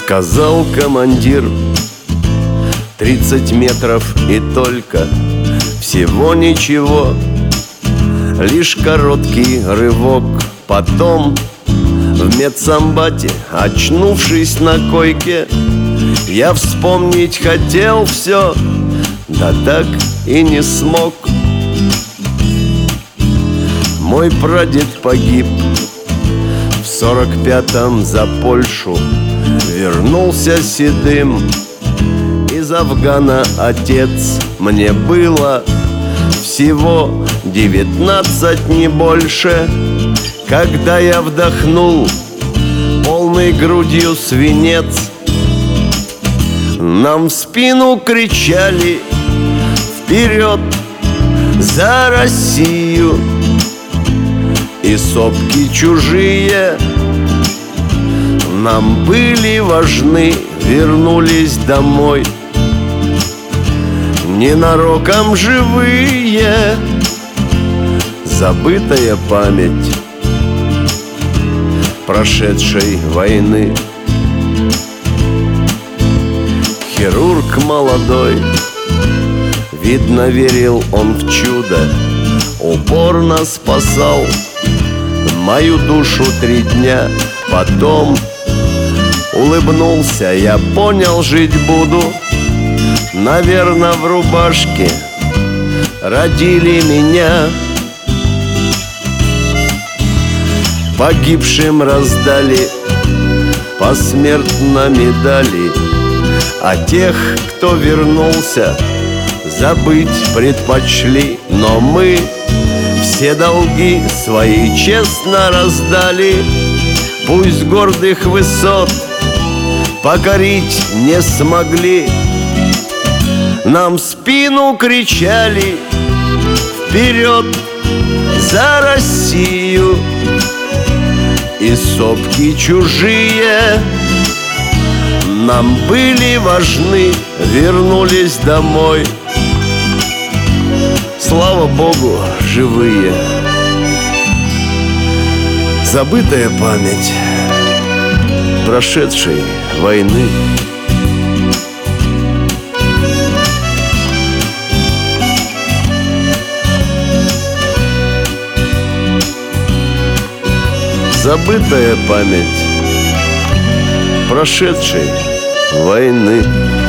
Сказал командир: 30 метров и только, всего ничего, лишь короткий рывок. Потом в медсамбате, очнувшись на койке, я вспомнить хотел все, да так и не смог. Мой прадед погиб в 45-м за Польшу, вернулся седым из Афгана отец. Мне было всего 19, не больше, когда я вдохнул полной грудью свинец. Нам в спину кричали: вперед за Россию! И сопки чужие нам были важны, вернулись домой ненароком живые. Забытая память прошедшей войны. Хирург молодой, видно, верил он в чудо, упорно спасал мою душу 3 дня. Потом улыбнулся, я понял, жить буду. Наверно, в рубашке родили меня. Погибшим раздали посмертно медали, а тех, кто вернулся, забыть предпочли. Но мы все долги свои честно раздали. Пусть гордых высот покорить не смогли, нам в спину кричали: вперед за Россию! И сопки чужие нам были важны, вернулись домой. Слава Богу, живые. Забытая память прошедшей войны. Забытая память прошедшей войны.